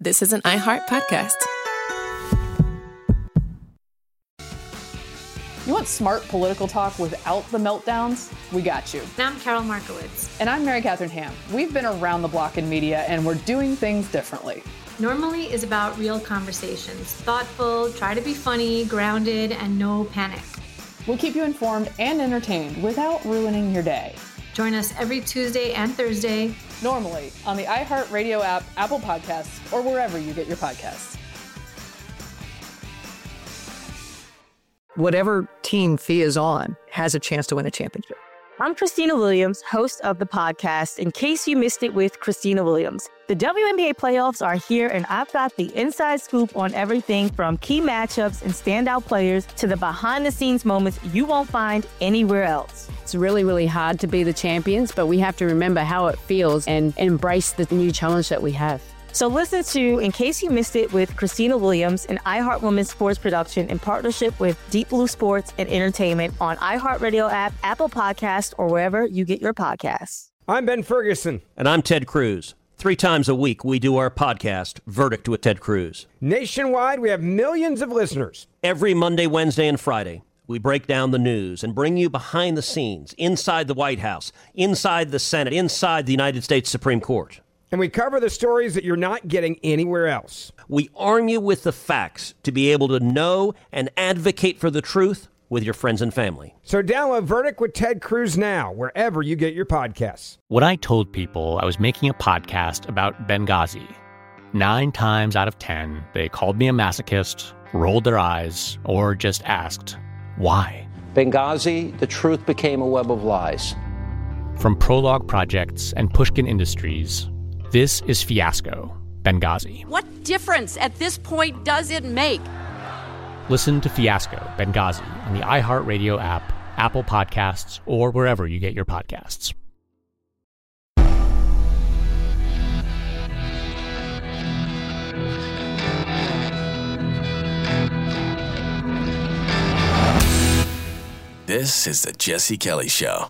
this is an iHeart podcast. You want smart political talk without the meltdowns? We got you. And I'm Carol Markowitz. And I'm Mary Catherine Ham. We've been around the block in media, and we're doing things differently. Normally is about real conversations. Thoughtful, try to be funny, grounded, and no panic. We'll keep you informed and entertained without ruining your day. Join us every Tuesday and Thursday. Normally on the iHeartRadio app, Apple Podcasts, or wherever you get your podcasts. Whatever team Fia is on has a chance to win a championship. I'm Christina Williams, host of the podcast, In Case You Missed It with Christina Williams. The WNBA playoffs are here, and I've got the inside scoop on everything from key matchups and standout players to the behind-the-scenes moments you won't find anywhere else. It's really, really hard to be the champions, but we have to remember how it feels and embrace the new challenge that we have. So listen to In Case You Missed It with Christina Williams, an iHeart Women's Sports production in partnership with Deep Blue Sports and Entertainment on iHeartRadio app, Apple Podcasts, or wherever you get your podcasts. I'm Ben Ferguson. And I'm Ted Cruz. 3 times a week, we do our podcast, Verdict with Ted Cruz. Nationwide, we have millions of listeners. Every Monday, Wednesday, and Friday, we break down the news and bring you behind the scenes, inside the White House, inside the Senate, inside the United States Supreme Court. And we cover the stories that you're not getting anywhere else. We arm you with the facts to be able to know and advocate for the truth with your friends and family. So download Verdict with Ted Cruz now, wherever you get your podcasts. When I told people I was making a podcast about Benghazi, 9 times out of 10, they called me a masochist, rolled their eyes, or just asked, why? Benghazi, the truth became a web of lies. From Prologue Projects and Pushkin Industries, this is Fiasco, Benghazi. What difference at this point does it make? Listen to Fiasco, Benghazi on the iHeartRadio app, Apple Podcasts, or wherever you get your podcasts. This is the Jesse Kelly Show.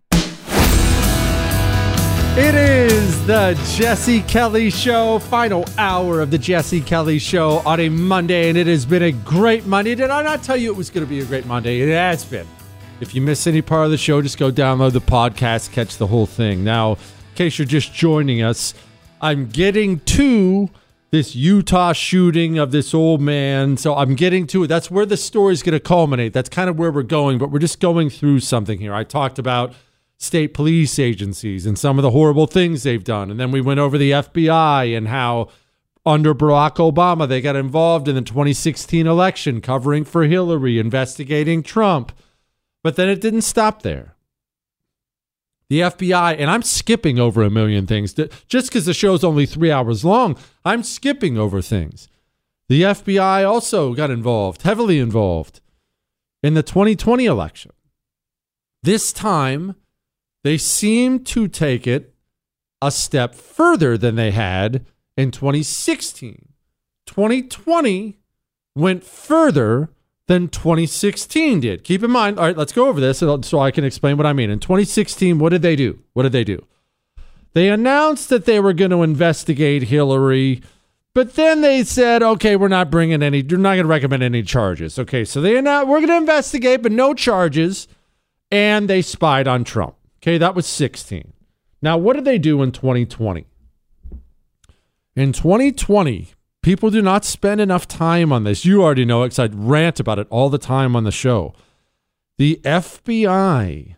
It is the Jesse Kelly Show, final hour of the Jesse Kelly Show on a Monday, and it has been a great Monday. Did I not tell you it was going to be a great Monday? It has been. If you miss any part of the show, just go download the podcast, catch the whole thing. Now, in case you're just joining us, I'm getting to this Utah shooting of this old man, so I'm getting to it. That's where the story's going to culminate. That's kind of where we're going, but we're just going through something here. I talked about state police agencies and some of the horrible things they've done. And then we went over the FBI and how under Barack Obama, they got involved in the 2016 election, covering for Hillary, investigating Trump. But then it didn't stop there. The FBI, and I'm skipping over a million things. Just because the show's only 3 hours long, I'm skipping over things. The FBI also got involved, heavily involved, in the 2020 election. This time, they seem to take it a step further than they had in 2016. 2020 went further than 2016 did. Keep in mind, all right, let's go over this so I can explain what I mean. In 2016, what did they do? They announced that they were going to investigate Hillary, but then they said, okay, we're not going to recommend any charges. Okay, so we're going to investigate, but no charges, and they spied on Trump. Okay, that was 16. Now, what did they do in 2020? In 2020, people do not spend enough time on this. You already know it because I rant about it all the time on the show. The FBI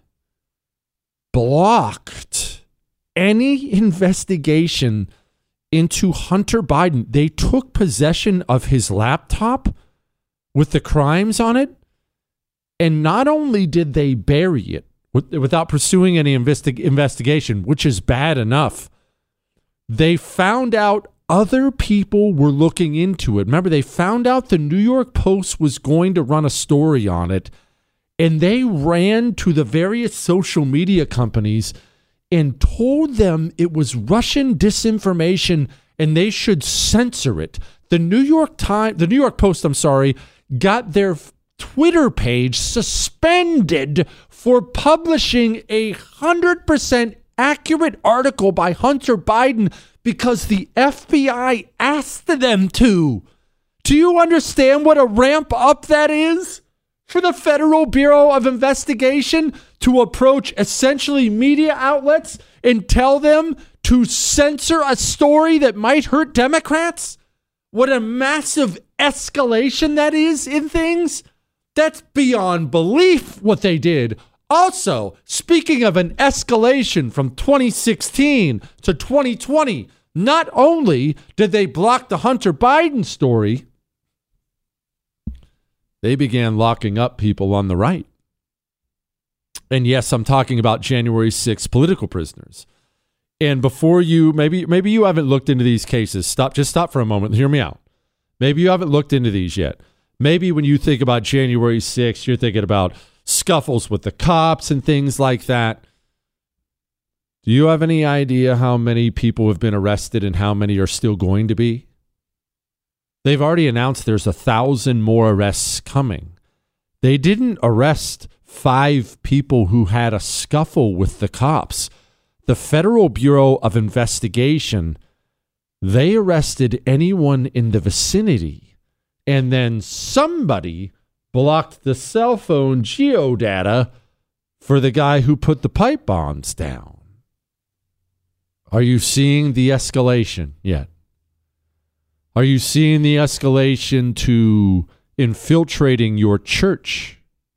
blocked any investigation into Hunter Biden. They took possession of his laptop with the crimes on it, and not only did they bury it, without pursuing any investigation, which is bad enough, they found out other people were looking into it. Remember, they found out the New York Post was going to run a story on it, and they ran to the various social media companies and told them it was Russian disinformation and they should censor it. The New York Post, got their Twitter page suspended for publishing 100% accurate article by Hunter Biden because the FBI asked them to. Do you understand what a ramp up that is for the Federal Bureau of Investigation to approach essentially media outlets and tell them to censor a story that might hurt Democrats? What a massive escalation that is in things. That's beyond belief what they did. Also, speaking of an escalation from 2016 to 2020, not only did they block the Hunter Biden story, they began locking up people on the right. And yes, I'm talking about January 6th political prisoners. And before you, maybe you haven't looked into these cases. Just stop for a moment. Hear me out. Maybe you haven't looked into these yet. Maybe when you think about January 6th, you're thinking about scuffles with the cops and things like that. Do you have any idea how many people have been arrested and how many are still going to be? They've already announced there's 1,000 more arrests coming. They didn't arrest 5 people who had a scuffle with the cops. The Federal Bureau of Investigation, they arrested anyone in the vicinity, and then somebody blocked the cell phone geodata for the guy who put the pipe bombs down. Are you seeing the escalation yet? Are you seeing the escalation to infiltrating your church?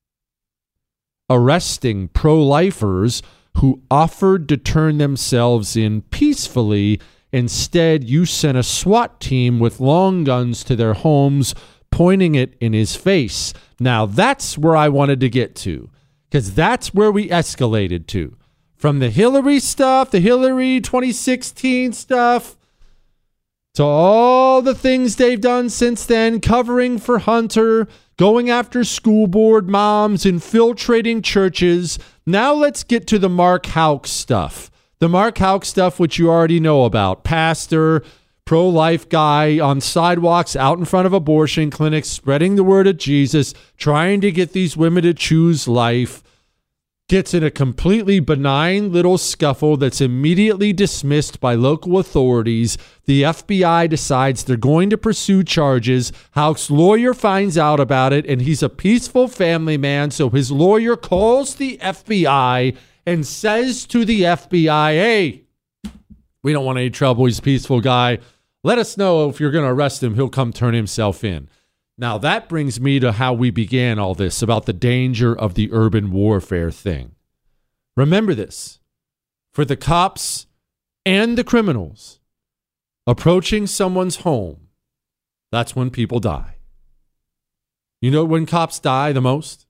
Arresting pro-lifers who offered to turn themselves in peacefully. Instead, you sent a SWAT team with long guns to their homes, pointing it in his face. Now, that's where I wanted to get to, because that's where we escalated to. From the Hillary stuff, the Hillary 2016 stuff, to all the things they've done since then, covering for Hunter, going after school board moms, infiltrating churches. Now let's get to the Mark Houck stuff. The Mark Houck stuff, which you already know about. Pastor, pro-life guy on sidewalks out in front of abortion clinics, spreading the word of Jesus, trying to get these women to choose life. Gets in a completely benign little scuffle that's immediately dismissed by local authorities. The FBI decides they're going to pursue charges. Houck's lawyer finds out about it, and he's a peaceful family man, so his lawyer calls the FBI and says to the FBI, hey, we don't want any trouble. He's a peaceful guy. Let us know if you're going to arrest him. He'll come turn himself in. Now, that brings me to how we began all this, about the danger of the urban warfare thing. Remember this. For the cops and the criminals approaching someone's home, that's when people die. You know when cops die the most?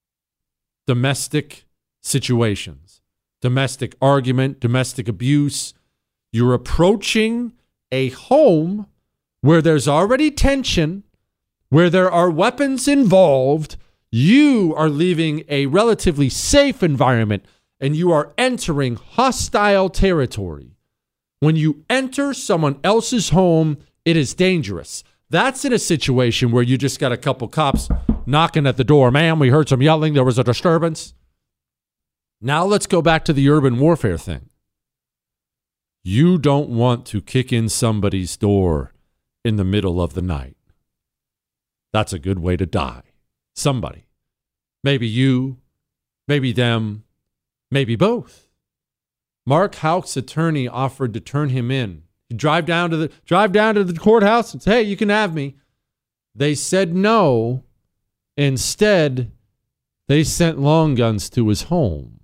Domestic situations, domestic argument, domestic abuse. You're approaching a home where there's already tension, where there are weapons involved. You are leaving a relatively safe environment and you are entering hostile territory. When you enter someone else's home, it is dangerous. That's in a situation where you just got a couple cops knocking at the door. Man, we heard some yelling. There was a disturbance. Now let's go back to the urban warfare thing. You don't want to kick in somebody's door in the middle of the night. That's a good way to die. Somebody. Maybe you, maybe them, maybe both. Mark Houck's attorney offered to turn him in. He'd drive down to the courthouse and say, hey, you can have me. They said no. Instead, they sent long guns to his home.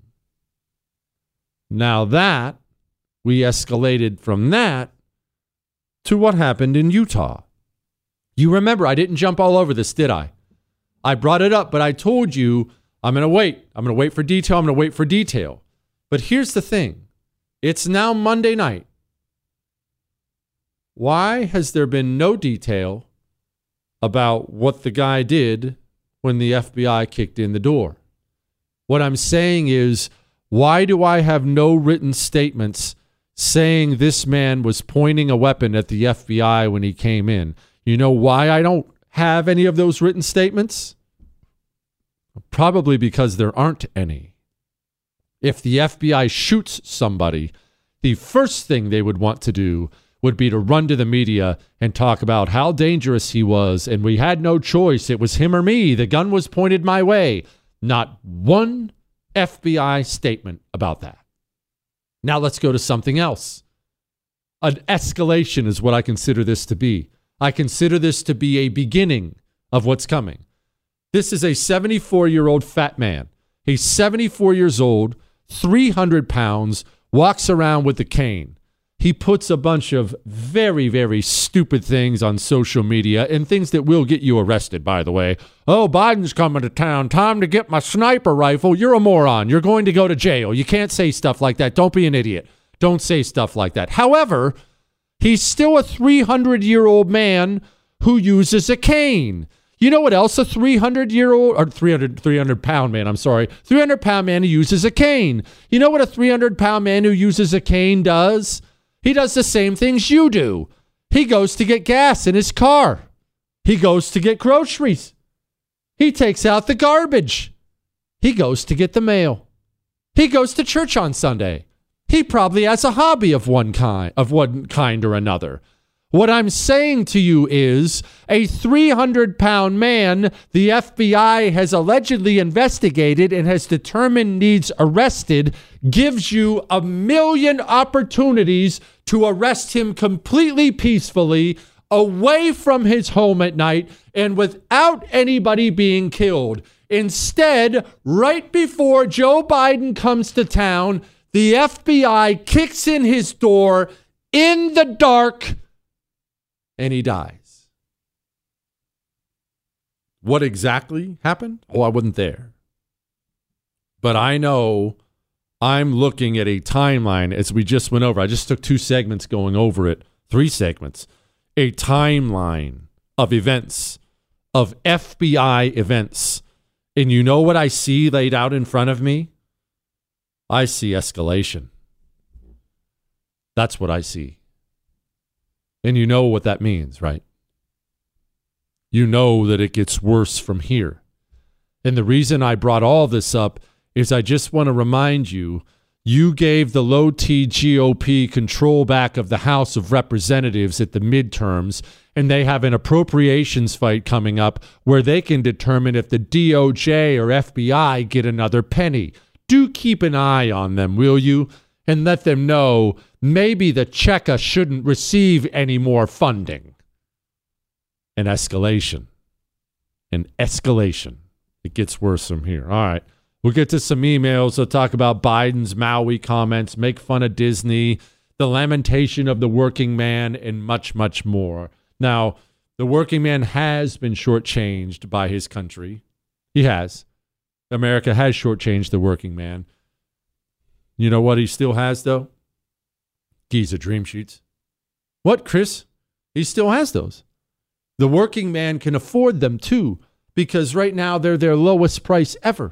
Now we escalated from that to what happened in Utah. You remember, I didn't jump all over this, did I? I brought it up, but I told you I'm going to wait. I'm going to wait for detail. But here's the thing. It's now Monday night. Why has there been no detail about what the guy did when the FBI kicked in the door? What I'm saying is, why do I have no written statements saying this man was pointing a weapon at the FBI when he came in? You know why I don't have any of those written statements? Probably because there aren't any. If the FBI shoots somebody, the first thing they would want to do would be to run to the media and talk about how dangerous he was, and we had no choice. It was him or me. The gun was pointed my way. Not one FBI statement about that. Now let's go to something else. An escalation is what I consider this to be. I consider this to be a beginning of what's coming. This is a 74-year-old fat man. He's 74 years old, 300 pounds, walks around with a cane. He puts a bunch of very, very stupid things on social media and things that will get you arrested, by the way. Oh, Biden's coming to town. Time to get my sniper rifle. You're a moron. You're going to go to jail. You can't say stuff like that. Don't be an idiot. Don't say stuff like that. However, he's still a 300-year-old man who uses a cane. You know what else a 300-year-old, or 300-pound man, 300-pound man who uses a cane. You know what a 300-pound man who uses a cane does? He does the same things you do. He goes to get gas in his car. He goes to get groceries. He takes out the garbage. He goes to get the mail. He goes to church on Sunday. He probably has a hobby of one kind or another. What I'm saying to you is a 300-pound man the FBI has allegedly investigated and has determined needs arrested gives you a million opportunities to arrest him completely peacefully, away from his home at night, and without anybody being killed. Instead, right before Joe Biden comes to town, the FBI kicks in his door in the dark, and he dies. What exactly happened? Oh, I wasn't there. But I know I'm looking at a timeline as we just went over. I just took 2 segments going over it, 3 segments. A timeline of events, of FBI events. And you know what I see laid out in front of me? I see escalation. That's what I see. And you know what that means, right? You know that it gets worse from here. And the reason I brought all this up is I just want to remind you, you gave the low-T GOP control back of the House of Representatives at the midterms, and they have an appropriations fight coming up where they can determine if the DOJ or FBI get another penny. Do keep an eye on them, will you? And let them know maybe the Cheka shouldn't receive any more funding. An escalation. It gets worse from here. All right. We'll get to some emails. We'll talk about Biden's Maui comments, make fun of Disney, the lamentation of the working man, and much, much more. Now, the working man has been shortchanged by his country. He has. America has shortchanged the working man. You know what he still has, though? Giza Dream Sheets. What, Chris? He still has those. The working man can afford them, too, because right now they're their lowest price ever.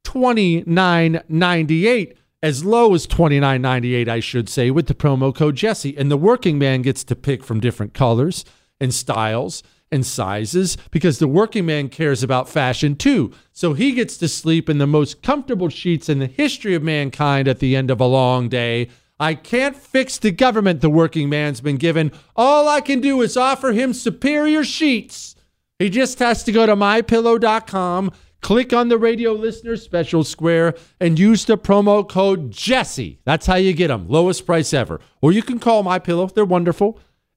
$29.98, as low as $29.98, I should say, with the promo code Jesse. And the working man gets to pick from different colors and styles and sizes because the working man cares about fashion too. So he gets to sleep in the most comfortable sheets in the history of mankind at the end of a long day. I can't fix the government the working man's been given. All I can do is offer him superior sheets. He just has to go to mypillow.com, click on the radio listener special square, and use the promo code Jesse. That's how you get them. Lowest price ever. Or you can call MyPillow. They're wonderful.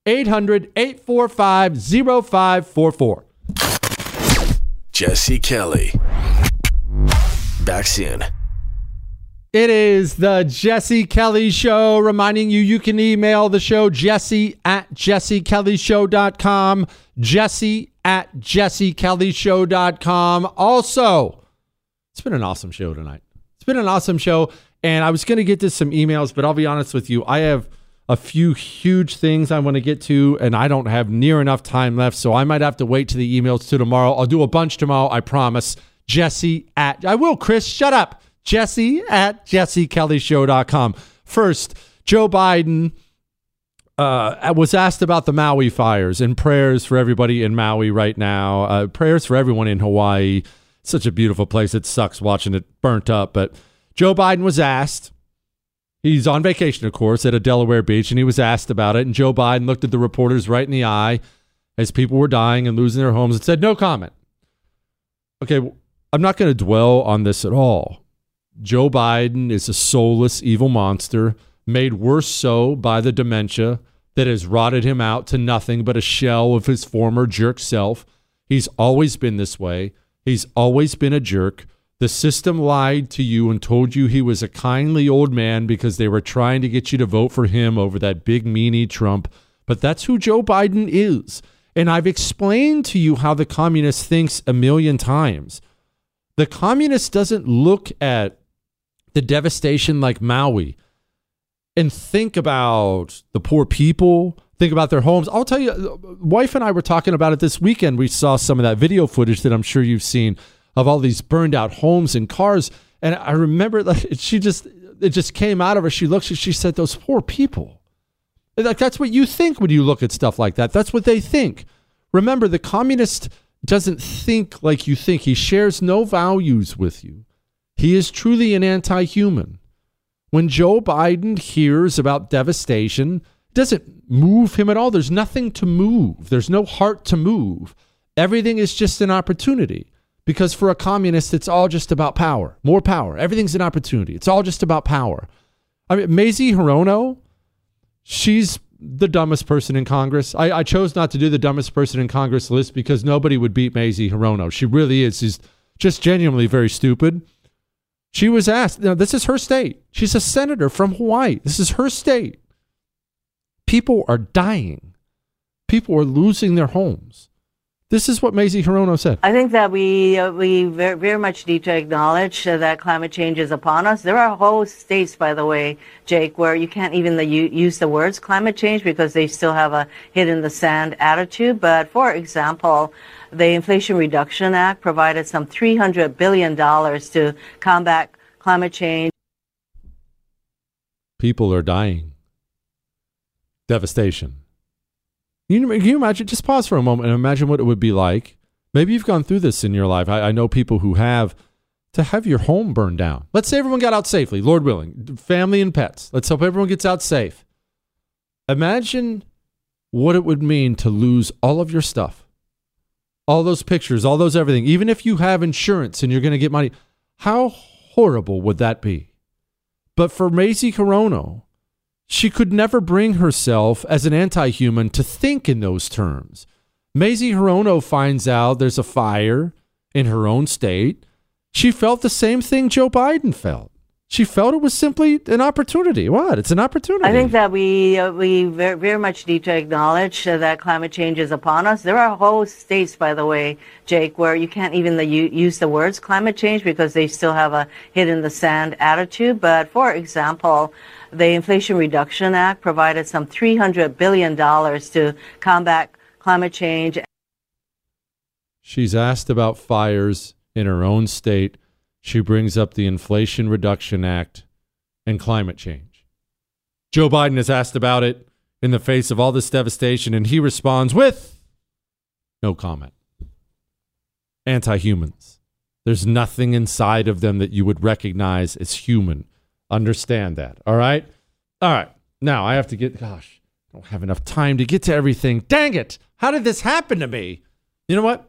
800-845-0544. Jesse Kelly. Back soon. It is the Jesse Kelly Show, reminding you you can email the show jesse@jessekellyshow.com, jesse@jessekellyshow.com. Also, it's been an awesome show tonight. It's been an awesome show, and I was going to get to some emails, but I'll be honest with you, I have a few huge things I want to get to, and I don't have near enough time left, so I might have to wait to the emails to tomorrow. I'll do a bunch tomorrow, I promise. I will, Chris, shut up. Jesse@jessekellyshow.com. First, Joe Biden was asked about the Maui fires and prayers for everybody in Maui right now. Prayers for everyone in Hawaii. Such a beautiful place. It sucks watching it burnt up. But Joe Biden was asked. He's on vacation, of course, at a Delaware beach, and he was asked about it. And Joe Biden looked at the reporters right in the eye as people were dying and losing their homes and said, no comment. Okay, I'm not going to dwell on this at all. Joe Biden is a soulless, evil monster, made worse so by the dementia that has rotted him out to nothing but a shell of his former jerk self. He's always been this way. He's always been a jerk. The system lied to you and told you he was a kindly old man because they were trying to get you to vote for him over that big meanie Trump. But that's who Joe Biden is. And I've explained to you how the communist thinks a million times. The communist doesn't look at the devastation like Maui and think about the poor people, think about their homes. I'll tell you, wife and I were talking about it this weekend. We saw some of that video footage that I'm sure you've seen of all these burned out homes and cars. And I remember it just came out of her. She looked, she said, those poor people. Like, that's what you think when you look at stuff like that. That's what they think. Remember, the communist doesn't think like you think. He shares no values with you. He is truly an anti-human. When Joe Biden hears about devastation, it doesn't move him at all. There's nothing to move. There's no heart to move. Everything is just an opportunity. Because for a communist, it's all just about power. More power. Everything's an opportunity. It's all just about power. I mean, Mazie Hirono, she's the dumbest person in Congress. I chose not to do the dumbest person in Congress list because nobody would beat Mazie Hirono. She really is. She's just genuinely very stupid. She was asked, now this is her state. She's a senator from Hawaii. This is her state. People are dying. People are losing their homes. This is what Mazie Hirono said. I think that we very, very much need to acknowledge that climate change is upon us. There are whole states, by the way, Jake, where you can't even use the words climate change because they still have a hit in the sand attitude. But for example, the Inflation Reduction Act provided some $300 billion to combat climate change. People are dying. Devastation. Can you imagine? Just pause for a moment and imagine what it would be like. Maybe you've gone through this in your life. I know people who have, to have your home burned down. Let's say everyone got out safely, Lord willing, family and pets. Let's hope everyone gets out safe. Imagine what it would mean to lose all of your stuff, all those pictures, all those everything. Even if you have insurance and you're going to get money, how horrible would that be? But for Mazie Hirono, she could never bring herself as an anti-human to think in those terms. Mazie Hirono finds out there's a fire in her own state. She felt the same thing Joe Biden felt. She felt it was simply an opportunity. What? It's an opportunity. I think that we very, very much need to acknowledge that climate change is upon us. There are whole states, by the way, Jake, where you can't even use the words climate change because they still have a hit in the sand attitude. But for example, the Inflation Reduction Act provided some $300 billion to combat climate change. She's asked about fires in her own state. She brings up the Inflation Reduction Act and climate change. Joe Biden is asked about it in the face of all this devastation, and he responds with no comment. Anti-humans. There's nothing inside of them that you would recognize as human. Understand that. All right? All right. Now I have to get, gosh, I don't have enough time to get to everything. Dang it. How did this happen to me? You know what?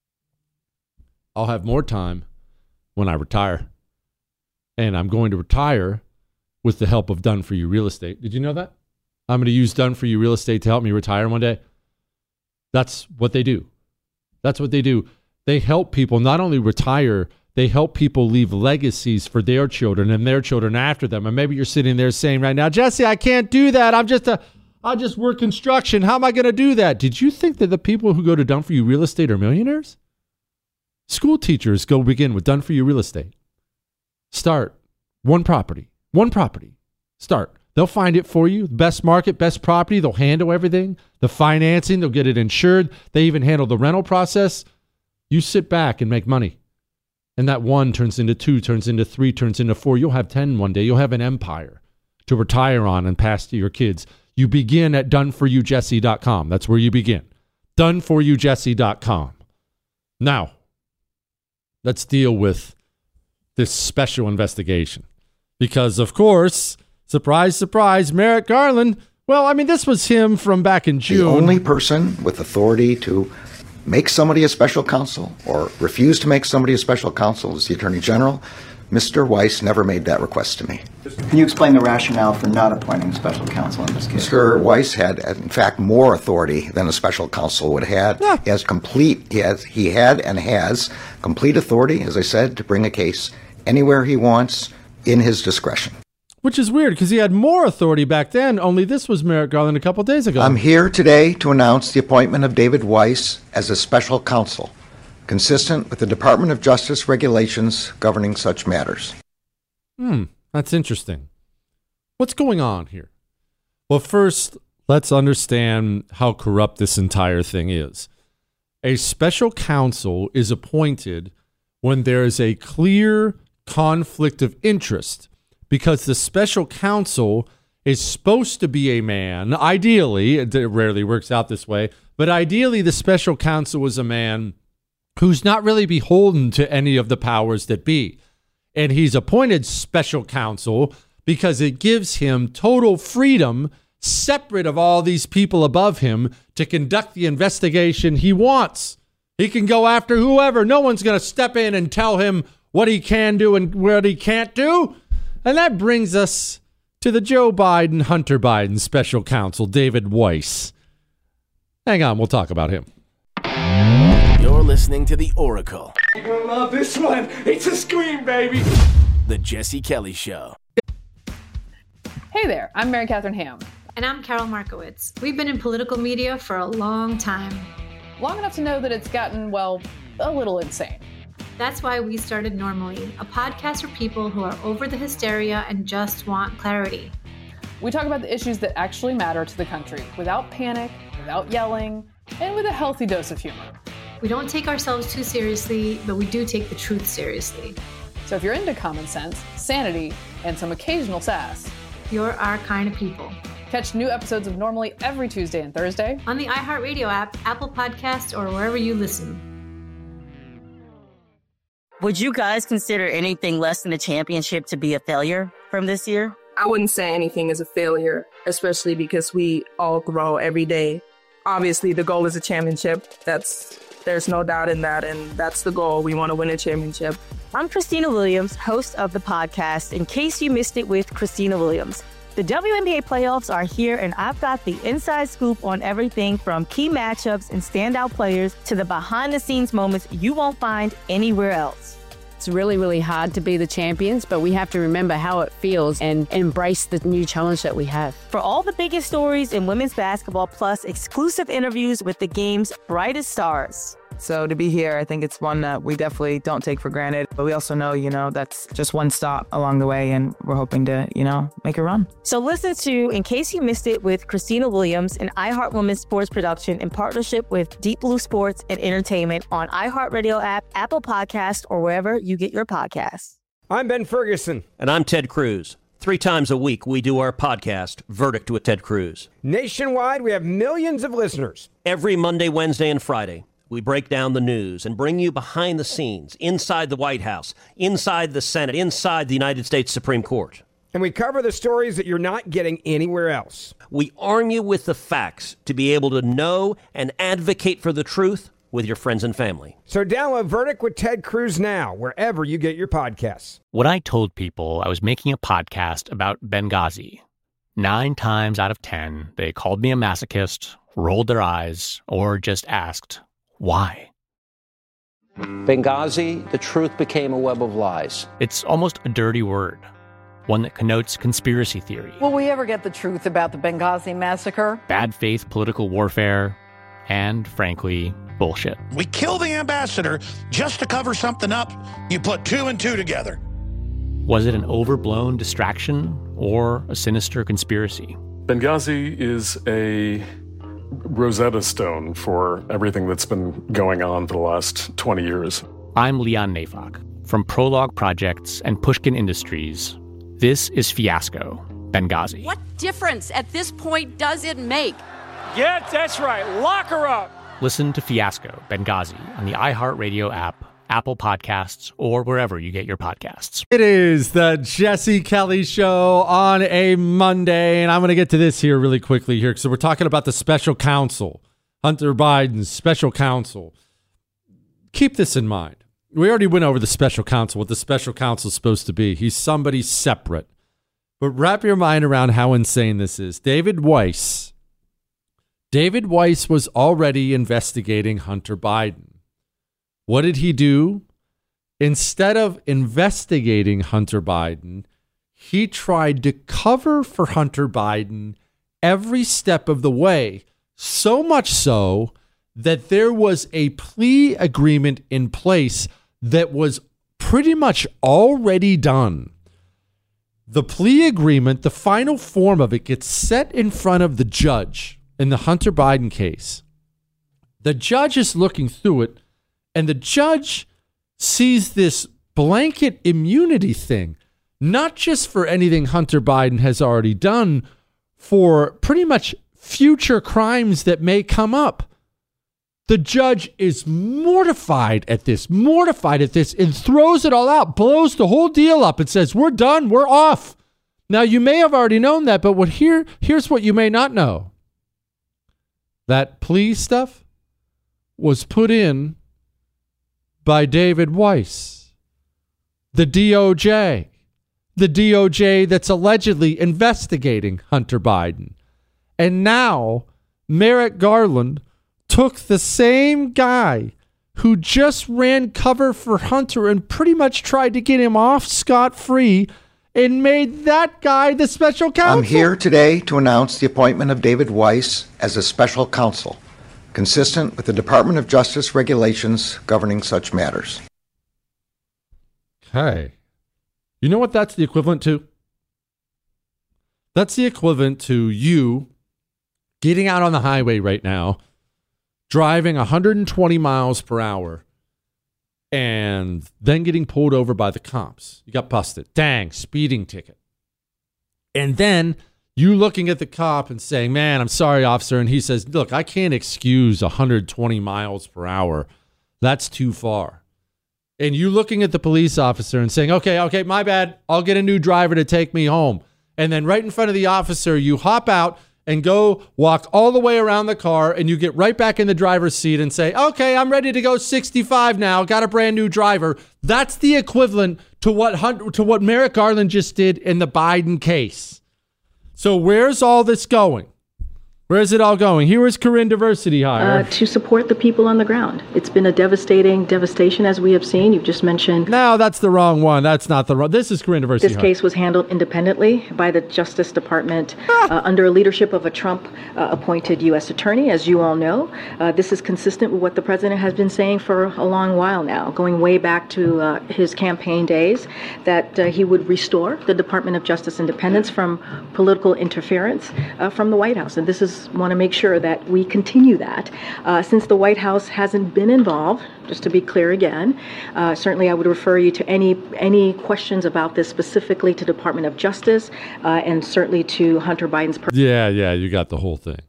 I'll have more time when I retire. And I'm going to retire with the help of Done For You Real Estate. Did you know that? I'm going to use Done For You Real Estate to help me retire one day. That's what they do. That's what they do. They help people not only retire, they help people leave legacies for their children and their children after them. And maybe you're sitting there saying right now, Jesse, I can't do that. I just work construction. How am I going to do that? Did you think that the people who go to Done For You Real Estate are millionaires? School teachers go begin with Done For You Real Estate. Start one property. Start. They'll find it for you. Best market, best property. They'll handle everything. The financing, they'll get it insured. They even handle the rental process. You sit back and make money. And that 1 turns into 2, turns into 3, turns into 4. You'll have 10 one day. You'll have an empire to retire on and pass to your kids. You begin at doneforyoujesse.com. That's where you begin. Doneforyoujesse.com. Now, let's deal with this special investigation. Because, of course, Surprise, surprise, Merrick Garland. Well, I mean, this was him from back in June. The only person with authority to make somebody a special counsel or refuse to make somebody a special counsel is the Attorney General. Mr. Weiss never made that request to me. Can you explain the rationale for not appointing a special counsel in this case? Mr. Weiss had, in fact, more authority than a special counsel would have had. Yeah. He had and has complete authority, as I said, to bring a case anywhere he wants in his discretion. Which is weird, because he had more authority back then, only this was Merrick Garland a couple days ago. I'm here today to announce the appointment of David Weiss as a special counsel, consistent with the Department of Justice regulations governing such matters. That's interesting. What's going on here? Well, first, let's understand how corrupt this entire thing is. A special counsel is appointed when there is a clear conflict of interest, because the special counsel is supposed to be a man. Ideally, it rarely works out this way, but ideally the special counsel is a man who's not really beholden to any of the powers that be. And he's appointed special counsel because it gives him total freedom, separate of all these people above him, to conduct the investigation he wants. He can go after whoever. No one's going to step in and tell him what he can do and what he can't do. And that brings us to the Joe Biden, Hunter Biden special counsel, David Weiss. Hang on, we'll talk about him. You're listening to The Oracle. You're gonna love this one. It's a scream, baby. The Jesse Kelly Show. Hey there, I'm Mary Catherine Ham. And I'm Carol Markowitz. We've been in political media for a long time. Long enough to know that it's gotten, well, a little insane. That's why we started Normally, a podcast for people who are over the hysteria and just want clarity. We talk about the issues that actually matter to the country, without panic, without yelling, and with a healthy dose of humor. We don't take ourselves too seriously, but we do take the truth seriously. So if you're into common sense, sanity, and some occasional sass, you're our kind of people. Catch new episodes of Normally every Tuesday and Thursday on the iHeartRadio app, Apple Podcasts, or wherever you listen. Would you guys consider anything less than a championship to be a failure from this year? I wouldn't say anything is a failure, especially because we all grow every day. Obviously, the goal is a championship. There's no doubt in that, and that's the goal. We want to win a championship. I'm Christina Williams, host of the podcast, In Case You Missed It with Christina Williams. The WNBA playoffs are here, and I've got the inside scoop on everything from key matchups and standout players to the behind-the-scenes moments you won't find anywhere else. It's really, really hard to be the champions, but we have to remember how it feels and embrace the new challenge that we have. For all the biggest stories in women's basketball, plus exclusive interviews with the game's brightest stars. So to be here, I think it's one that we definitely don't take for granted. But we also know, that's just one stop along the way, and we're hoping to, make a run. So listen to In Case You Missed It with Christina Williams, an iHeart Women's sports production in partnership with Deep Blue Sports and Entertainment on iHeartRadio app, Apple Podcasts, or wherever you get your podcasts. I'm Ben Ferguson. And I'm Ted Cruz. 3 times a week, we do our podcast, Verdict with Ted Cruz. Nationwide, we have millions of listeners. Every Monday, Wednesday, and Friday, we break down the news and bring you behind the scenes, inside the White House, inside the Senate, inside the United States Supreme Court. And we cover the stories that you're not getting anywhere else. We arm you with the facts to be able to know and advocate for the truth with your friends and family. So download Verdict with Ted Cruz now, wherever you get your podcasts. When I told people I was making a podcast about Benghazi, 9 times out of 10, they called me a masochist, rolled their eyes, or just asked, why? Benghazi, the truth became a web of lies. It's almost a dirty word, one that connotes conspiracy theory. Will we ever get the truth about the Benghazi massacre? Bad faith political warfare, and frankly, bullshit. We kill the ambassador just to cover something up. You put 2 and 2 together. Was it an overblown distraction or a sinister conspiracy? Benghazi is a Rosetta Stone for everything that's been going on for the last 20 years. I'm Leon Neyfakh. From Prologue Projects and Pushkin Industries, this is Fiasco, Benghazi. What difference at this point does it make? Yeah, that's right. Lock her up. Listen to Fiasco, Benghazi on the iHeartRadio app, Apple Podcasts, or wherever you get your podcasts. It is the Jesse Kelly Show on a Monday, and I'm going to get to this here really quickly here. So we're talking about the special counsel, Hunter Biden's special counsel. Keep this in mind. We already went over the special counsel, what the special counsel is supposed to be. He's somebody separate. But wrap your mind around how insane this is. David Weiss was already investigating Hunter Biden. What did he do? Instead of investigating Hunter Biden, he tried to cover for Hunter Biden every step of the way, so much so that there was a plea agreement in place that was pretty much already done. The plea agreement, the final form of it, gets set in front of the judge in the Hunter Biden case. The judge is looking through it, and the judge sees this blanket immunity thing, not just for anything Hunter Biden has already done, for pretty much future crimes that may come up. The judge is mortified at this, and throws it all out, blows the whole deal up and says, we're done, we're off. Now, you may have already known that, but here's what you may not know. That plea stuff was put in by David Weiss, the DOJ that's allegedly investigating Hunter Biden. And now Merrick Garland took the same guy who just ran cover for Hunter and pretty much tried to get him off scot-free and made that guy the special counsel. I'm here today to announce the appointment of David Weiss as a special counsel, consistent with the Department of Justice regulations governing such matters. Okay. You know what that's the equivalent to? That's the equivalent to you getting out on the highway right now, driving 120 miles per hour, and then getting pulled over by the cops. You got busted. Dang, speeding ticket. And then you looking at the cop and saying, man, I'm sorry, officer. And he says, look, I can't excuse 120 miles per hour. That's too far. And you looking at the police officer and saying, okay, my bad. I'll get a new driver to take me home. And then right in front of the officer, you hop out and go walk all the way around the car, and you get right back in the driver's seat and say, okay, I'm ready to go 65 now. Got a brand new driver. That's the equivalent to what Merrick Garland just did in the Biden case. So where's all this going? Where's it all going? Here is Corinne Diversity Hire. To support the people on the ground. It's been a devastation, as we have seen. You've just mentioned. No, that's the wrong one. That's not the wrong. This is Corinne Diversity Hire. This case was handled independently by the Justice Department under leadership of a Trump-appointed U.S. attorney, as you all know. This is consistent with what the president has been saying for a long while now, going way back to his campaign days, that he would restore the Department of Justice independence from political interference from the White House. And this is want to make sure that we continue that. Since the White House hasn't been involved, just to be clear again, certainly I would refer you to any questions about this specifically to Department of Justice and certainly to Hunter Biden's. Yeah, you got the whole thing.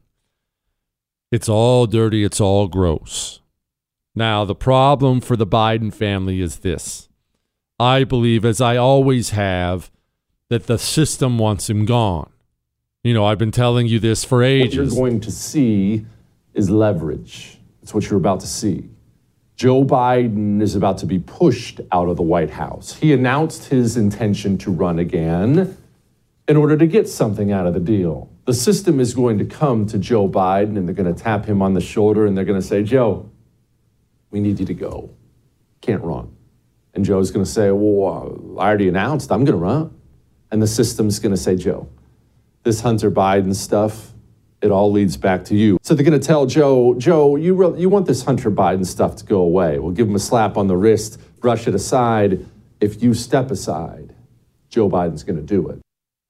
It's all dirty. It's all gross. Now, the problem for the Biden family is this. I believe, as I always have, that the system wants him gone. You know, I've been telling you this for ages. What you're going to see is leverage. It's what you're about to see. Joe Biden is about to be pushed out of the White House. He announced his intention to run again in order to get something out of the deal. The system is going to come to Joe Biden, and they're going to tap him on the shoulder, and they're going to say, Joe, we need you to go. Can't run. And Joe's going to say, well, I already announced I'm going to run. And the system's going to say, Joe, this Hunter Biden stuff, it all leads back to you. So they're going to tell Joe, you want this Hunter Biden stuff to go away. We'll give him a slap on the wrist, brush it aside. If you step aside, Joe Biden's going to do it.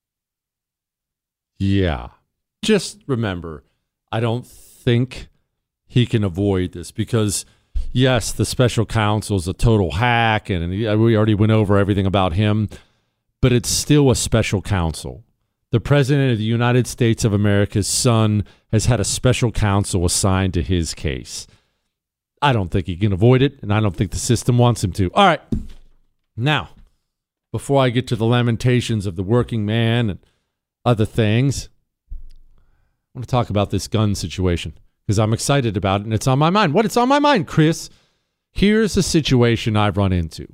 Yeah. Just remember, I don't think he can avoid this because, yes, the special counsel is a total hack, and we already went over everything about him, but it's still a special counsel. The President of the United States of America's son has had a special counsel assigned to his case. I don't think he can avoid it, and I don't think the system wants him to. All right. Now, before I get to the lamentations of the working man and other things, I want to talk about this gun situation because I'm excited about it and it's on my mind. It's on my mind, Chris? Here's a situation I've run into.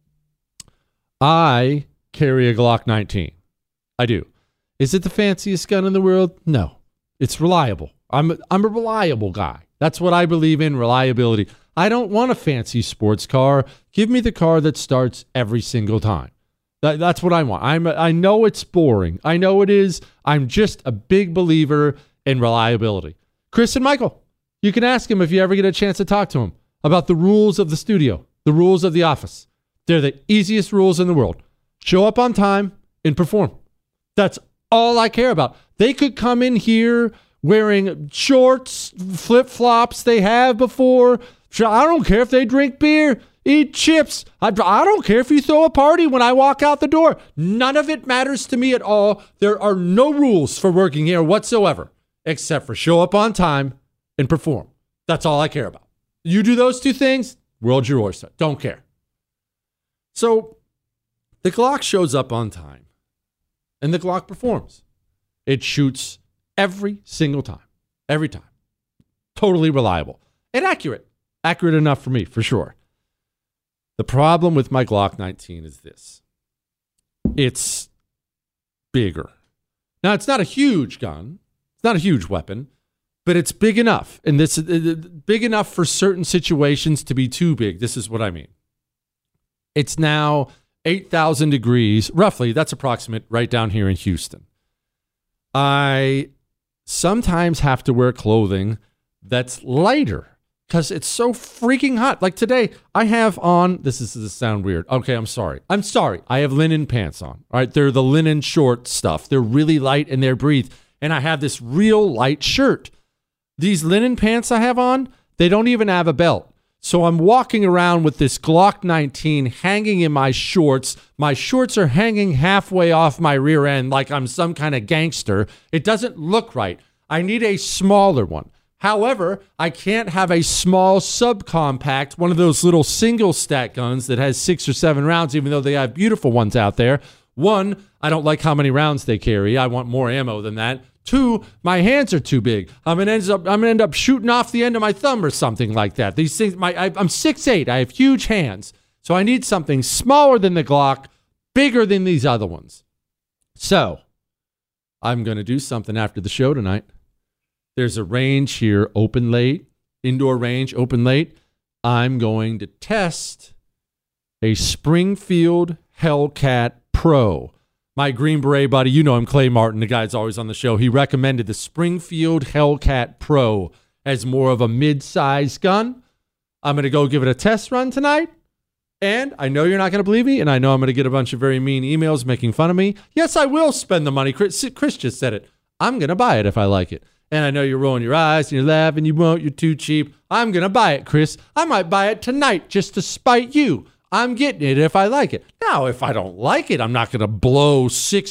I carry a Glock 19. I do. Is it the fanciest gun in the world? No. It's reliable. I'm a reliable guy. That's what I believe in, reliability. I don't want a fancy sports car. Give me the car that starts every single time. That's what I want. I know it's boring. I know it is. I'm just a big believer in reliability. Chris and Michael, you can ask him if you ever get a chance to talk to him about the rules of the studio, the rules of the office. They're the easiest rules in the world. Show up on time and perform. That's all I care about. They could come in here wearing shorts, flip-flops they have before. I don't care if they drink beer, eat chips. I don't care if you throw a party when I walk out the door. None of it matters to me at all. There are no rules for working here whatsoever, except for show up on time and perform. That's all I care about. You do those two things, world's your oyster. Don't care. So the Glock shows up on time, and the Glock performs. It shoots every single time. Every time. Totally reliable. And accurate. Accurate enough for me, for sure. The problem with my Glock 19 is this. It's bigger. Now, it's not a huge gun. It's not a huge weapon. But it's big enough. And this is big enough for certain situations to be too big. This is what I mean. It's now 8,000 degrees. Roughly, that's approximate right down here in Houston. I sometimes have to wear clothing that's lighter because it's so freaking hot. Like today, I have on, this is to sound weird. Okay, I'm sorry. I have linen pants on. All right, they're the linen short stuff. They're really light and they're breathed. And I have this real light shirt. These linen pants I have on, they don't even have a belt. So I'm walking around with this Glock 19 hanging in my shorts. My shorts are hanging halfway off my rear end like I'm some kind of gangster. It doesn't look right. I need a smaller one. However, I can't have a small subcompact, one of those little single stack guns that has 6 or 7 rounds, even though they have beautiful ones out there. One, I don't like how many rounds they carry. I want more ammo than that. 2, my hands are too big. I'm gonna end up shooting off the end of my thumb or something like that. These things, I'm 6'8". I have huge hands, so I need something smaller than the Glock, bigger than these other ones. So I'm gonna do something after the show tonight. There's a range here, open late, indoor range, open late. I'm going to test a Springfield Hellcat Pro. My Green Beret buddy, you know him, Clay Martin, the guy that's always on the show. He recommended the Springfield Hellcat Pro as more of a mid-size gun. I'm going to go give it a test run tonight. And I know you're not going to believe me, and I know I'm going to get a bunch of very mean emails making fun of me. Yes, I will spend the money. Chris just said it. I'm going to buy it if I like it. And I know you're rolling your eyes and you're laughing. You won't. You're too cheap. I'm going to buy it, Chris. I might buy it tonight just to spite you. I'm getting it if I like it. Now, if I don't like it, I'm not going to blow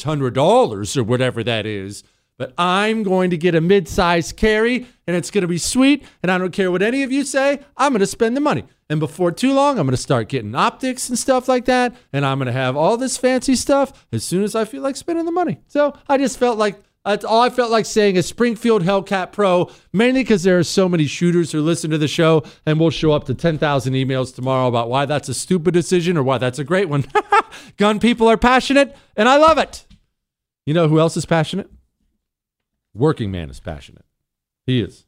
$600 or whatever that is. But I'm going to get a mid-size carry, and it's going to be sweet. And I don't care what any of you say. I'm going to spend the money. And before too long, I'm going to start getting optics and stuff like that. And I'm going to have all this fancy stuff as soon as I feel like spending the money. So I just felt like that's all I felt like saying is Springfield Hellcat Pro, mainly because there are so many shooters who listen to the show, and we'll show up to 10,000 emails tomorrow about why that's a stupid decision or why that's a great one. Gun people are passionate, and I love it. You know who else is passionate? Working man is passionate. He is.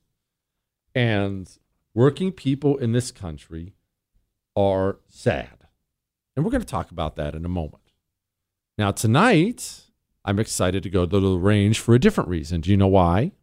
And working people in this country are sad. And we're going to talk about that in a moment. Now, tonight, I'm excited to go to the range for a different reason. Do you know why?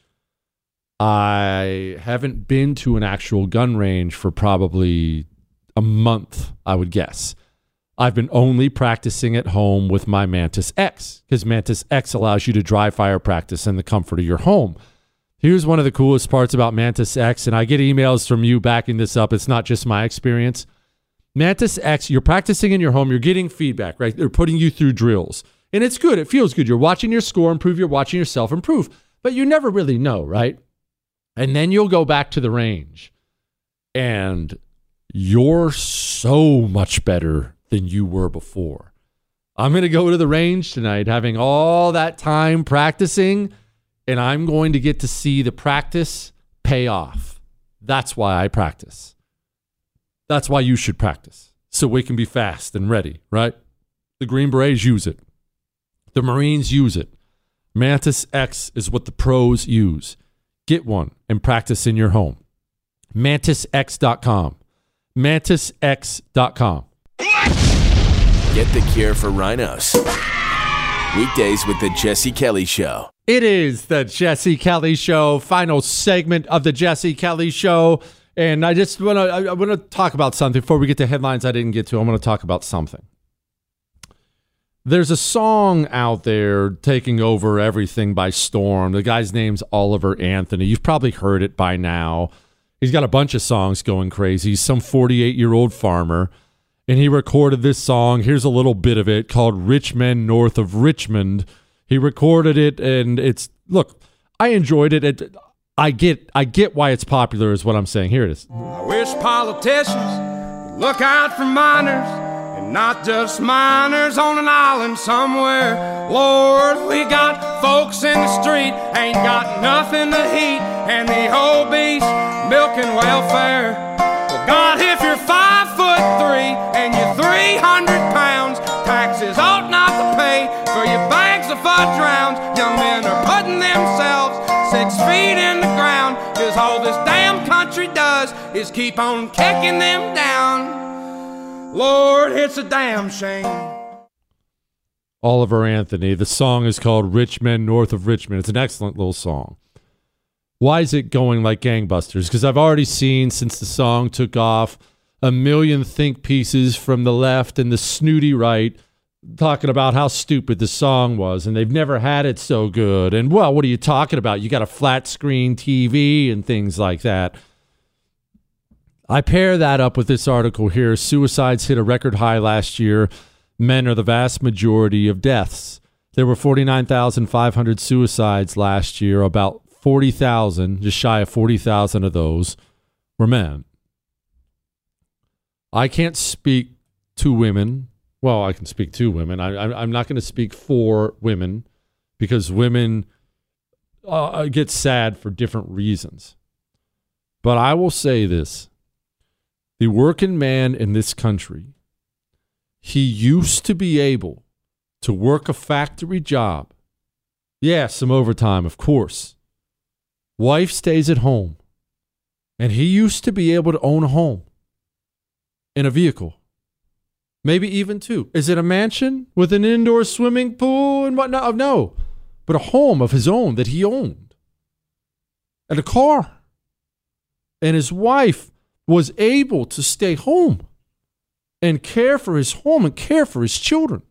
I haven't been to an actual gun range for probably a month, I would guess. I've been only practicing at home with my Mantis X, because Mantis X allows you to dry fire practice in the comfort of your home. Here's one of the coolest parts about Mantis X, and I get emails from you backing this up. It's not just my experience. Mantis X, you're practicing in your home. You're getting feedback, right? They're putting you through drills. And it's good. It feels good. You're watching your score improve. You're watching yourself improve. But you never really know, right? And then you'll go back to the range. and you're so much better than you were before. I'm going to go to the range tonight, having all that time practicing, and I'm going to get to see the practice pay off. That's why I practice. That's why you should practice, so we can be fast and ready, right? The Green Berets use it. The Marines use it. Mantis X is what the pros use. Get one and practice in your home. MantisX.com. MantisX.com. Get the cure for rhinos. Weekdays with the Jesse Kelly Show. It is the Jesse Kelly Show, final segment of the Jesse Kelly Show. And I just want to talk about something before we get to headlines I didn't get to. I want to talk about something. There's a song out there taking over everything by storm. The guy's name's Oliver Anthony. You've probably heard it by now. He's got a bunch of songs going crazy. He's some 48-year-old farmer, and he recorded this song. Here's a little bit of it called Rich Men North of Richmond. He recorded it, and look, I enjoyed it. I get why it's popular is what I'm saying. Here it is. I wish politicians would look out for minors, and not just minors on an island somewhere. Lord, we got folks in the street, ain't got nothing to eat, and the obese milking welfare. Well, God, if you're 5'3" and you're 300 pounds, taxes ought not to pay for your bags of fudge rounds. Young men are putting themselves 6 feet in the ground, 'cause all this damn country does is keep on kicking them down. Lord, it's a damn shame. Oliver Anthony. The song is called Rich Men North of Richmond. It's an excellent little song. Why is it going like gangbusters? Because I've already seen, since the song took off, a million think pieces from the left and the snooty right talking about how stupid the song was, and they've never had it so good. And, well, what are you talking about? You got a flat screen TV and things like that. I pair that up with this article here. Suicides hit a record high last year. Men are the vast majority of deaths. There were 49,500 suicides last year. About 40,000, just shy of 40,000 of those were men. I can't speak to women. Well, I can speak to women. I'm not going to speak for women, because women get sad for different reasons. But I will say this. The working man in this country, he used to be able to work a factory job. Yeah, some overtime, of course. Wife stays at home. And he used to be able to own a home and a vehicle. Maybe even two. Is it a mansion with an indoor swimming pool and whatnot? No. But a home of his own that he owned. And a car. And his wife was able to stay home and care for his home and care for his children.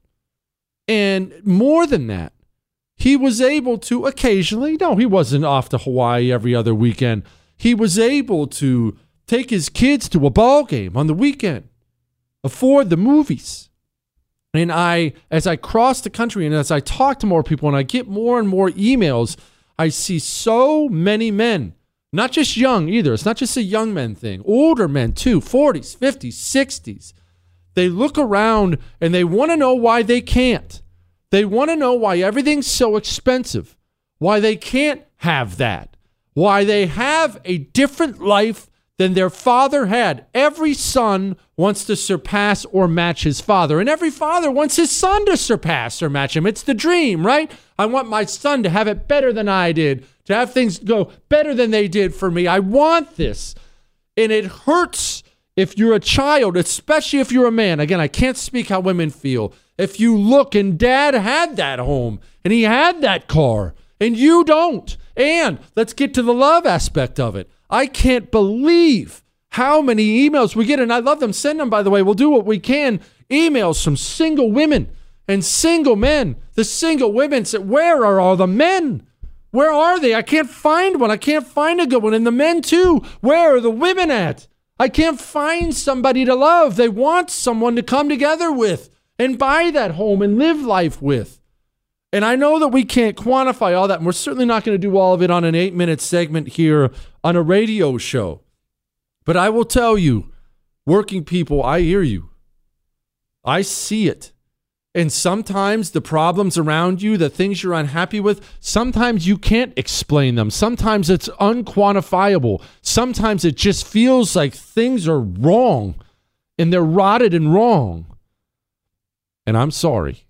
And more than that, he was able to occasionally, no, he wasn't off to Hawaii every other weekend. He was able to take his kids to a ball game on the weekend, afford the movies. And as I cross the country and as I talk to more people and I get more and more emails, I see so many men, not just young either. It's not just a young men thing. Older men too, 40s, 50s, 60s. They look around and they want to know why they can't. They want to know why everything's so expensive, why they can't have that, why they have a different life than their father had. Every son wants to surpass or match his father, and every father wants his son to surpass or match him. It's the dream, right? I want my son to have it better than I did, to have things go better than they did for me. I want this. And it hurts if you're a child, especially if you're a man. Again, I can't speak how women feel. If you look and dad had that home and he had that car and you don't. And let's get to the love aspect of it. I can't believe how many emails we get, and I love them. Send them, by the way. We'll do what we can. Emails from single women and single men. The single women say, where are all the men? Where are they? I can't find one. I can't find a good one. And the men too. Where are the women at? I can't find somebody to love. They want someone to come together with and buy that home and live life with. And I know that we can't quantify all that, and we're certainly not going to do all of it on an 8-minute segment here on a radio show. But I will tell you, working people, I hear you. I see it. And sometimes the problems around you, the things you're unhappy with, sometimes you can't explain them. Sometimes it's unquantifiable. Sometimes it just feels like things are wrong and they're rotted and wrong. And I'm sorry.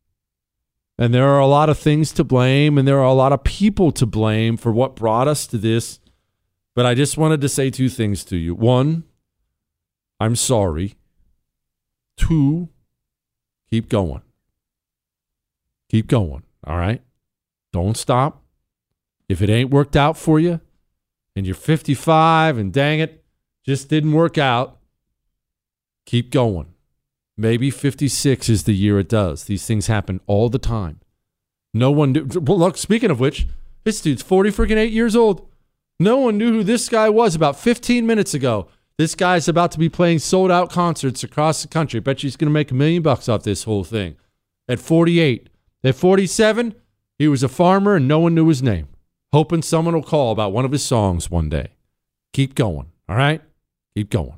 And there are a lot of things to blame, and there are a lot of people to blame for what brought us to this. But I just wanted to say two things to you. One, I'm sorry. Two, keep going. Keep going, all right? Don't stop. If it ain't worked out for you, and you're 55 and dang it, just didn't work out, keep going. Maybe 56 is the year it does. These things happen all the time. No one knew. Well, look, speaking of which, this dude's 8 years old. No one knew who this guy was about 15 minutes ago. This guy's about to be playing sold-out concerts across the country. Bet you he's going to make $1 million off this whole thing. At 48. At 47, he was a farmer and no one knew his name. Hoping someone will call about one of his songs one day. Keep going, all right? Keep going.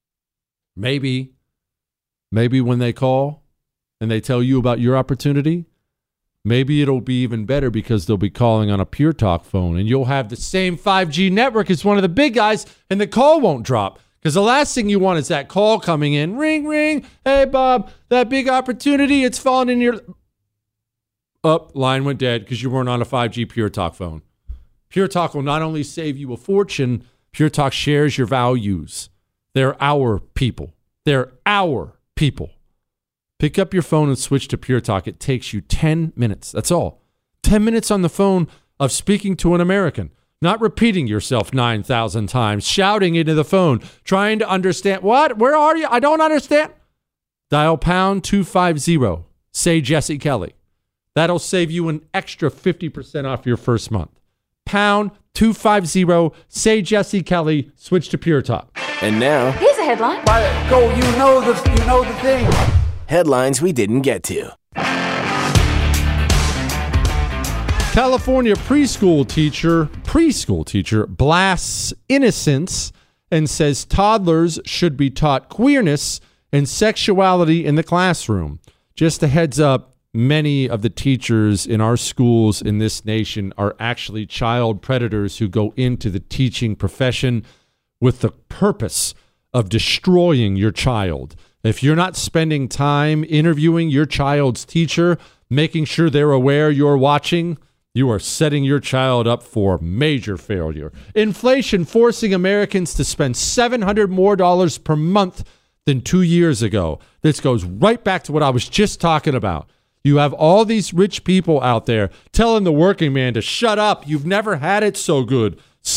Maybe when they call and they tell you about your opportunity, maybe it'll be even better because they'll be calling on a Pure Talk phone and you'll have the same 5G network as one of the big guys and the call won't drop. Because the last thing you want is that call coming in. Ring, ring. Hey, Bob, that big opportunity, it's falling in your... line went dead because you weren't on a 5G Pure Talk phone. Pure Talk will not only save you a fortune, Pure Talk shares your values. They're our people. They're our people. Pick up your phone and switch to Pure Talk. It takes you 10 minutes. That's all. 10 minutes on the phone of speaking to an American. Not repeating yourself 9,000 times, shouting into the phone, trying to understand. What? Where are you? I don't understand. Dial pound 250. Say Jesse Kelly. That'll save you an extra 50% off your first month. Pound 250. Say Jesse Kelly. Switch to Pure Talk. And now, Here's a headline. Go, you know the thing. headlines we didn't get to. California preschool teacher blasts innocence and says toddlers should be taught queerness and sexuality in the classroom. Just a heads up, many of the teachers in our schools in this nation are actually child predators who go into the teaching profession with the purpose of destroying your child. If you're not spending time interviewing your child's teacher, making sure they're aware you're watching, you are setting your child up for major failure. Inflation forcing Americans to spend $700 more per month than 2 years ago. This goes right back to what I was just talking about. You have all these rich people out there telling the working man to shut up. You've never had it so good.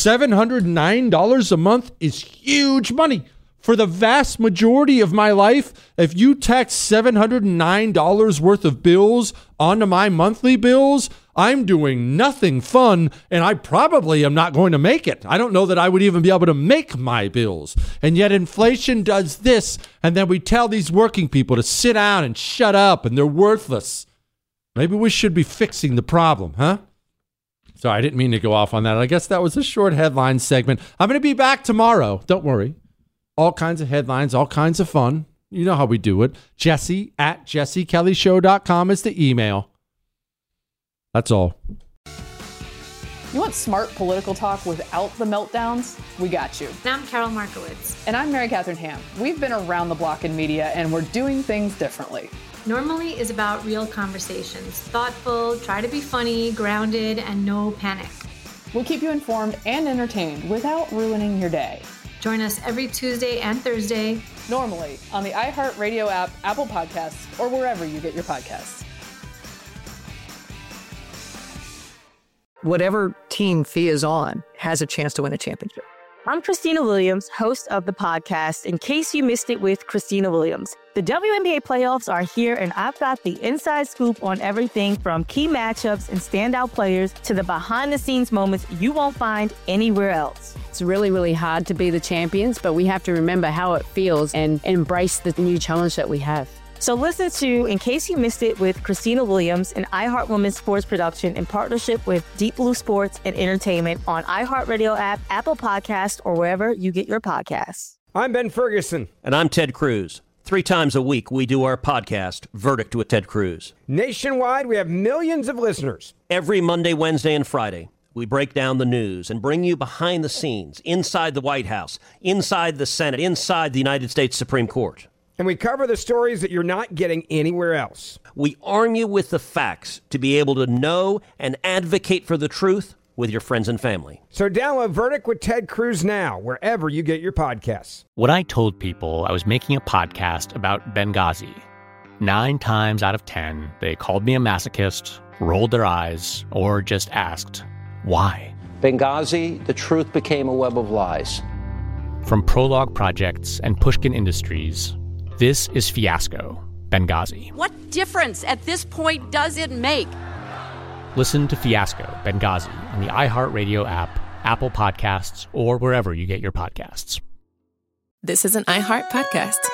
$709 a month is huge money. For the vast majority of my life, if you tax $709 worth of bills onto my monthly bills, I'm doing nothing fun, and I probably am not going to make it. I don't know that I would even be able to make my bills. And yet inflation does this, and then we tell these working people to sit down and shut up, and they're worthless. Maybe we should be fixing the problem, huh? Sorry, I didn't mean to go off on that. I guess that was a short headline segment. I'm going to be back tomorrow. Don't worry. All kinds of headlines, all kinds of fun. You know how we do it. Jesse at jessekellyshow.com is the email. That's all. You want smart political talk without the meltdowns? We got you. And I'm Carol Markowitz. And I'm Mary Catherine Ham. We've been around the block in media, and we're doing things differently. Normally is about real conversations. Thoughtful, try to be funny, grounded, and no panic. We'll keep you informed and entertained without ruining your day. Join us every Tuesday and Thursday. Normally on the iHeartRadio app, Apple Podcasts, or wherever you get your podcasts. Whatever team Fee is on has a chance to win a championship. I'm Christina Williams, host of the podcast, In Case You Missed It with Christina Williams. The WNBA playoffs are here, and I've got the inside scoop on everything from key matchups and standout players to the behind-the-scenes moments you won't find anywhere else. It's really, really hard to be the champions, but we have to remember how it feels and embrace the new challenge that we have. So listen to In Case You Missed It with Christina Williams, an iHeart Women's Sports production in partnership with Deep Blue Sports and Entertainment on iHeartRadio app, Apple Podcasts, or wherever you get your podcasts. I'm Ben Ferguson. And I'm Ted Cruz. 3 times a week, we do our podcast, Verdict with Ted Cruz. Nationwide, we have millions of listeners. Every Monday, Wednesday, and Friday, we break down the news and bring you behind the scenes, inside the White House, inside the Senate, inside the United States Supreme Court. And we cover the stories that you're not getting anywhere else. We arm you with the facts to be able to know and advocate for the truth with your friends and family. So download Verdict with Ted Cruz now, wherever you get your podcasts. When I told people I was making a podcast about Benghazi, 9 times out of 10, they called me a masochist, rolled their eyes, or just asked, why? Benghazi, the truth became a web of lies. From Prologue Projects and Pushkin Industries, this is Fiasco, Benghazi. What difference at this point does it make? Listen to Fiasco, Benghazi on the iHeartRadio app, Apple Podcasts, or wherever you get your podcasts. This is an iHeart podcast.